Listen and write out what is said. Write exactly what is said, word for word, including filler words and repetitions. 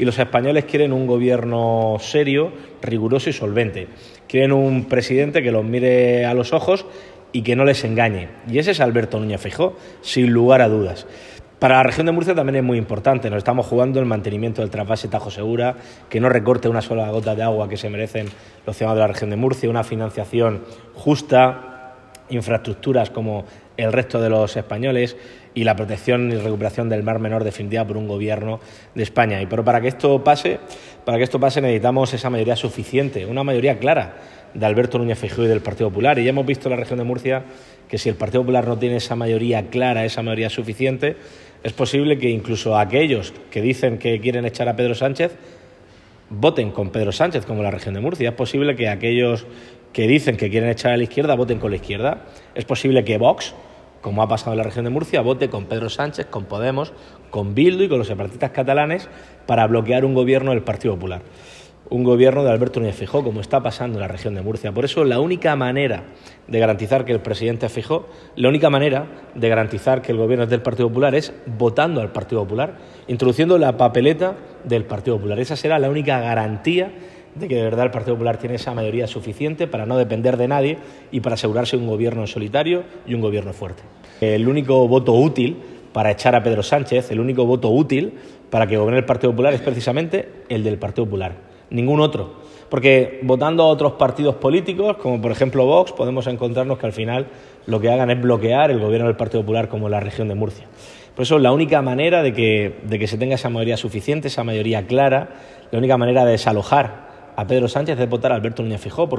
y los españoles quieren un gobierno serio, riguroso y solvente. Quieren un presidente que los mire a los ojos y que no les engañe. Y ese es Alberto Núñez Feijóo, sin lugar a dudas. Para la región de Murcia también es muy importante. Nos estamos jugando el mantenimiento del trasvase Tajo Segura, que no recorte una sola gota de agua que se merecen los ciudadanos de la región de Murcia, una financiación justa, infraestructuras como el resto de los españoles y la protección y recuperación del Mar Menor definitiva por un gobierno de España. Y pero para que esto pase, para que esto pase necesitamos esa mayoría suficiente, una mayoría clara de Alberto Núñez Feijóo y del Partido Popular. Y ya hemos visto en la región de Murcia que si el Partido Popular no tiene esa mayoría clara, esa mayoría suficiente, es posible que incluso aquellos que dicen que quieren echar a Pedro Sánchez voten con Pedro Sánchez, como en la región de Murcia. Es posible que aquellos que dicen que quieren echar a la izquierda voten con la izquierda. Es posible que Vox, como ha pasado en la región de Murcia, vote con Pedro Sánchez, con Podemos, con Bildu y con los separatistas catalanes para bloquear un gobierno del Partido Popular. Un gobierno de Alberto Núñez Feijóo, como está pasando en la región de Murcia. Por eso la única manera de garantizar que el presidente es Feijóo, la única manera de garantizar que el gobierno es del Partido Popular es votando al Partido Popular, introduciendo la papeleta del Partido Popular. Esa será la única garantía de que de verdad el Partido Popular tiene esa mayoría suficiente para no depender de nadie y para asegurarse un gobierno en solitario y un gobierno fuerte. El único voto útil para echar a Pedro Sánchez, el único voto útil para que gobierne el Partido Popular es precisamente el del Partido Popular. Ningún otro, porque votando a otros partidos políticos, como por ejemplo Vox, podemos encontrarnos que al final lo que hagan es bloquear el gobierno del Partido Popular como en la región de Murcia. Por eso la única manera de que, de que se tenga esa mayoría suficiente, esa mayoría clara, la única manera de desalojar a Pedro Sánchez es votar a Alberto Núñez Feijóo.